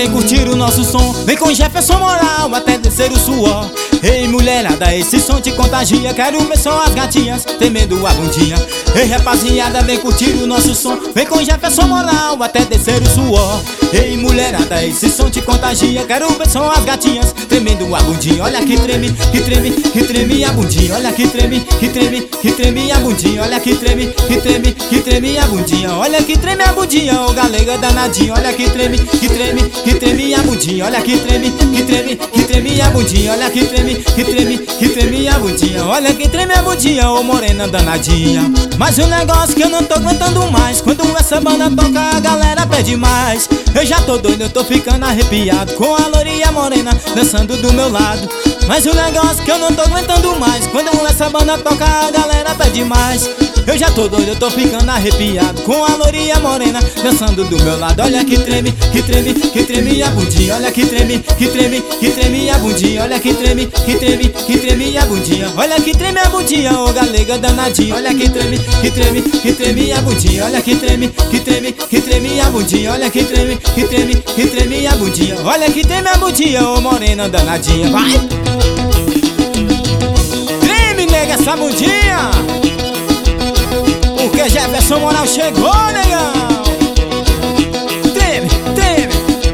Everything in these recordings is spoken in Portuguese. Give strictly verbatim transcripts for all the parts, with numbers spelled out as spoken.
vem curtir o nosso som. Vem com Jefferson Moral até descer o suor. Ei mulherada, esse som te contagia. Quero ver só as gatinhas temendo a bundinha. Ei rapaziada, vem curtir o nosso som. Vem com Jefferson Moral até descer o suor. Ei mulherada, esse som te contagia. Quero ver só as gatinhas tremendo a bundinha. Olha que treme, que treme, que treme a bundinha. Olha que treme, que treme, que treme a bundinha. Olha que treme, que treme, que treme a bundinha. Olha que treme a bundinha, ô galega danadinho. Olha que treme, que treme, que treme a bundinha. Olha que treme, que treme, que treme a bundinha. Olha que treme, que treme, que treme a bundinha. Olha que treme a bundinha, ô morena danadinha. Mas o negócio que eu não tô aguentando mais, quando essa banda toca a galera pede mais. Eu já tô doido, eu tô ficando arrepiado com a lourinha morena dançando do meu lado. Mas o negócio que eu não tô aguentando mais, quando essa banda toca a galera pede mais. Eu já tô doido, eu tô ficando arrepiado com a lourinha morena dançando do meu lado. Olha que treme, que treme, que treme a bundinha. Olha que treme, que treme, que treme a bundinha. Olha que treme, que treme, que treme a bundinha. Olha que treme a bundinha, ô galega danadinha. Olha que treme, que treme, que treme a bundinha. Olha que treme, que treme, que treme a bundinha. Olha que treme, que treme, que treme a bundinha. Olha que treme a bundinha, ô morena danadinha. Vai! Treme, nega, essa bundinha, porque Jefferson Moral chegou, negão. Treme, treme.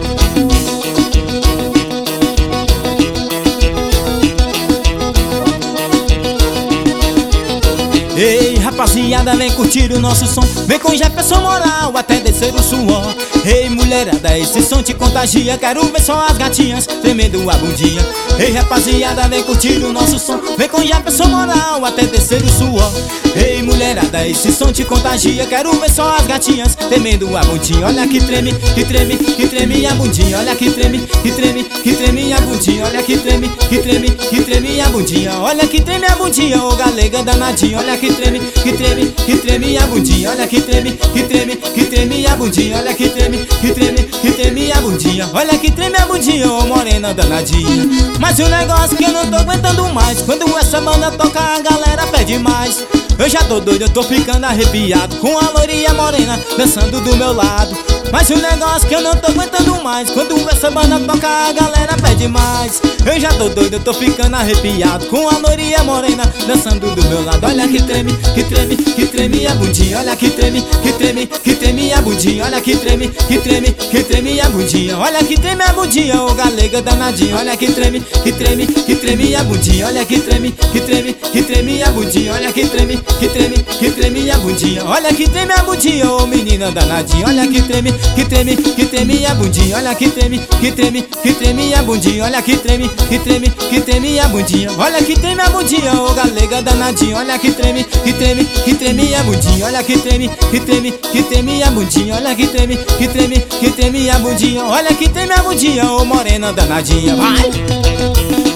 Ei rapaziada, vem curtir o nosso som. Vem com Jefferson Moral até descer o suor. Ei mulherada, esse som te contagia. Quero ver só as gatinhas tremendo a bundinha. Ei rapaziada, vem curtir o nosso som. Vem com Jefferson Moral até descer o suor. Ei mulherada, esse som te contagia. Quero ver só as gatinhas tremendo a bundinha. Olha que treme, que treme, que treme a bundinha. Olha que treme, que treme, que treme a bundinha. Olha que treme, que treme, que treme a bundinha. Olha que treme a bundinha, ô galega danadinha. Olha que treme, que treme, que treme a bundinha. Olha que treme, que treme, que treme a bundinha. Olha que treme, que treme, que treme a bundinha. Olha que treme a bundinha, ô morena danadinha. Mas o negócio que eu não tô aguentando mais, quando essa banda toca a galera pede mais. Eu já tô doido, eu tô ficando arrepiado com a lourinha morena dançando do meu lado. Mas o negócio que eu não tô aguentando mais, quando essa banda toca a galera pede mais. Eu já tô doido, eu tô ficando arrepiado com a lourinha morena dançando do meu lado. Olha que treme, que treme, que treme a bundinha. Olha que treme, que treme, que treme a bundinha. Olha que treme, que treme, que treme a bundinha. Olha que treme a bundinha, ô galega danadinha. Olha que treme, que treme, que treme a bundinha. Olha que treme, que treme, que treme a bundinha. Olha que treme, que treme, que treme a bundinha. Olha que treme a bundinha, ô menina danadinha. Olha que treme, que treme, que treme a bundinha. Olha que treme, que treme, que treme a bundinha. Olha que treme, que treme, que treme a bundinha. Olha que treme a bundinha, ô galega danadinha. Olha que treme, que treme, que treme a bundinha. Olha que treme, que treme, que treme a bundinha. Olha que treme, que treme, que treme a bundinha. Olha que treme a bundinha, ô morena danadinha. Vai!